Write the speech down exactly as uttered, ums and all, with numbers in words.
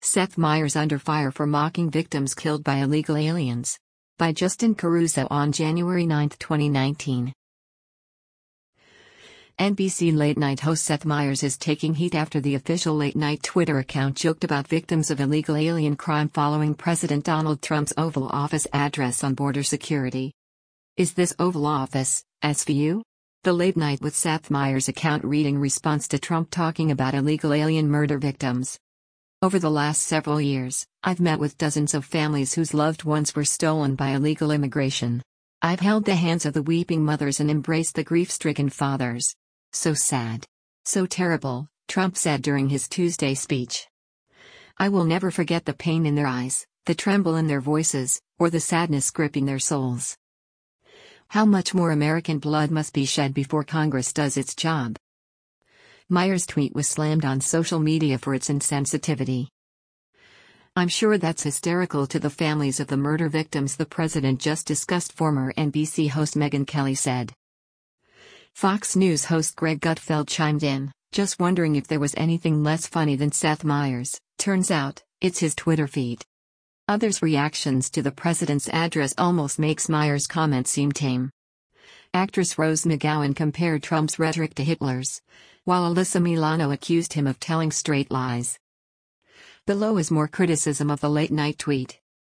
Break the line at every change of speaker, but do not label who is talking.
Seth Meyers under fire for mocking victims killed by illegal aliens. By Justin Caruso on January ninth, twenty nineteen. N B C late-night host Seth Meyers is taking heat after the official late-night Twitter account joked about victims of illegal alien crime following President Donald Trump's Oval Office address on border security. Is this Oval Office, S V U? The Late Night with Seth Meyers account reading response to Trump talking about illegal alien murder victims. Over the last several years, I've met with dozens of families whose loved ones were stolen by illegal immigration. I've held the hands of the weeping mothers and embraced the grief-stricken fathers. So sad. So terrible, Trump said during his Tuesday speech. I will never forget the pain in their eyes, the tremble in their voices, or the sadness gripping their souls. How much more American blood must be shed before Congress does its job? Meyers' tweet was slammed on social media for its insensitivity. I'm sure that's hysterical to the families of the murder victims the president just discussed, former N B C host Megyn Kelly said. Fox News host Greg Gutfeld chimed in, just wondering if there was anything less funny than Seth Meyers. Turns out, it's his Twitter feed. Others' reactions to the president's address almost makes Meyers' comment seem tame. Actress Rose McGowan compared Trump's rhetoric to Hitler's, while Alyssa Milano accused him of telling straight lies. Below is more criticism of the late-night tweet.